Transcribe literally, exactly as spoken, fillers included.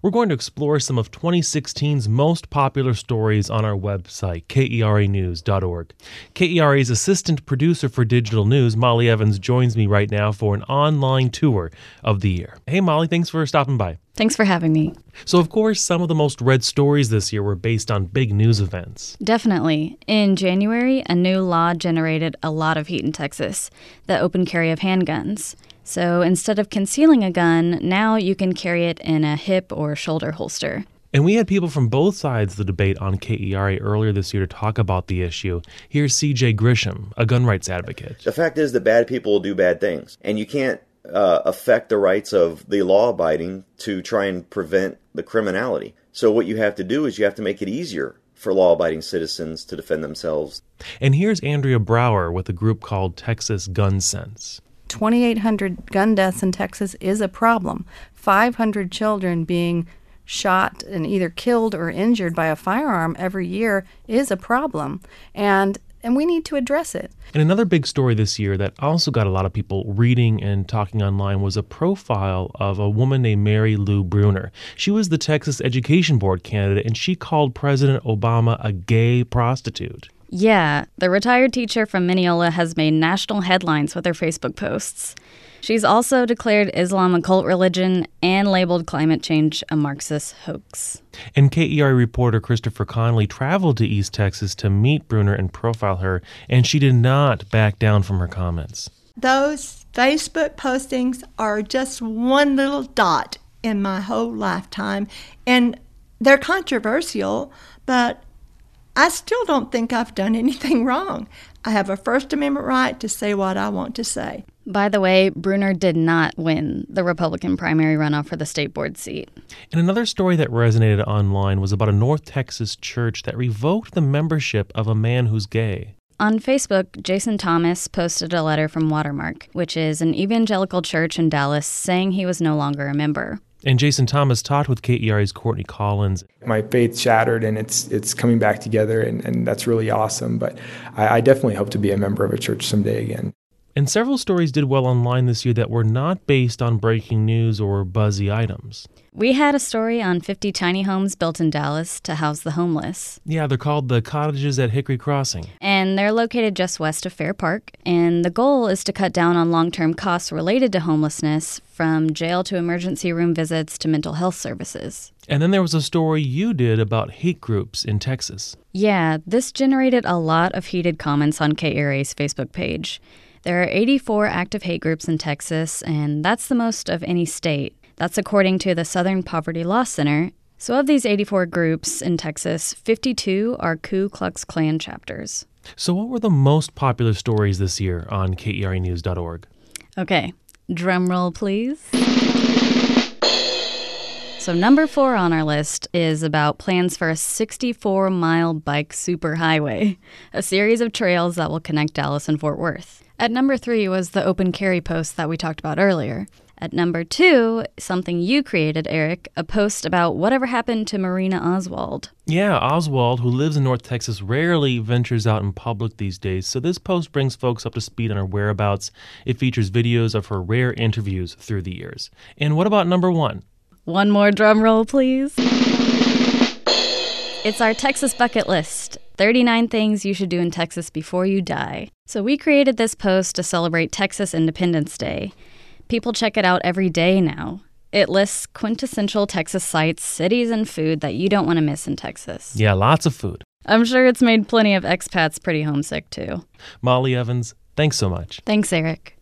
We're going to explore some of twenty sixteen's most popular stories on our website, K E R A news dot org. K E R A's assistant producer for digital news, Molly Evans, joins me right now for an online tour of the year. Hey, Molly, thanks for stopping by. Thanks for having me. So, of course, some of the most read stories this year were based on big news events. Definitely. In January, a new law generated a lot of heat in Texas, the open carry of handguns. So instead of concealing a gun, now you can carry it in a hip or shoulder holster. And we had people from both sides of the debate on K E R A earlier this year to talk about the issue. Here's C J Grisham, a gun rights advocate. The fact is that bad people will do bad things, and you can't uh, affect the rights of the law-abiding to try and prevent the criminality. So what you have to do is you have to make it easier for law-abiding citizens to defend themselves. And here's Andrea Brower with a group called Texas Gun Sense. twenty-eight hundred gun deaths in Texas is a problem. five hundred children being shot and either killed or injured by a firearm every year is a problem, and and we need to address it. And another big story this year that also got a lot of people reading and talking online was a profile of a woman named Mary Lou Bruner. She was the Texas Education Board candidate, and she called President Obama a gay prostitute. Yeah, the retired teacher from Mineola has made national headlines with her Facebook posts. She's also declared Islam a cult religion and labeled climate change a Marxist hoax. And K E R A reporter Christopher Connolly traveled to East Texas to meet Bruner and profile her, and she did not back down from her comments. Those Facebook postings are just one little dot in my whole lifetime, and they're controversial, but I still don't think I've done anything wrong. I have a First Amendment right to say what I want to say. By the way, Bruner did not win the Republican primary runoff for the state board seat. And another story that resonated online was about a North Texas church that revoked the membership of a man who's gay. On Facebook, Jason Thomas posted a letter from Watermark, which is an evangelical church in Dallas, saying he was no longer a member. And Jason Thomas talked with K E R A's Courtney Collins. My faith shattered, and it's it's coming back together, and, and that's really awesome. But I, I definitely hope to be a member of a church someday again. And several stories did well online this year that were not based on breaking news or buzzy items. We had a story on fifty tiny homes built in Dallas to house the homeless. Yeah, they're called the Cottages at Hickory Crossing. And they're located just west of Fair Park. And the goal is to cut down on long-term costs related to homelessness, from jail to emergency room visits to mental health services. And then there was a story you did about hate groups in Texas. Yeah, this generated a lot of heated comments on K E R A's Facebook page. There are eighty-four active hate groups in Texas, and that's the most of any state. That's according to the Southern Poverty Law Center. So of these eighty-four groups in Texas, fifty-two are Ku Klux Klan chapters. So what were the most popular stories this year on K E R A news dot org? Okay, drum roll, please. So number four on our list is about plans for a sixty-four mile bike superhighway, a series of trails that will connect Dallas and Fort Worth. At number three was the open carry post that we talked about earlier. At number two, something you created, Eric, a post about whatever happened to Marina Oswald. Yeah, Oswald, who lives in North Texas, rarely ventures out in public these days, so this post brings folks up to speed on her whereabouts. It features videos of her rare interviews through the years. And what about number one? One more drum roll, please. It's our Texas bucket list. thirty-nine things you should do in Texas before you die. So we created this post to celebrate Texas Independence Day. People check it out every day now. It lists quintessential Texas sites, cities, and food that you don't want to miss in Texas. Yeah, lots of food. I'm sure it's made plenty of expats pretty homesick, too. Molly Evans, thanks so much. Thanks, Eric.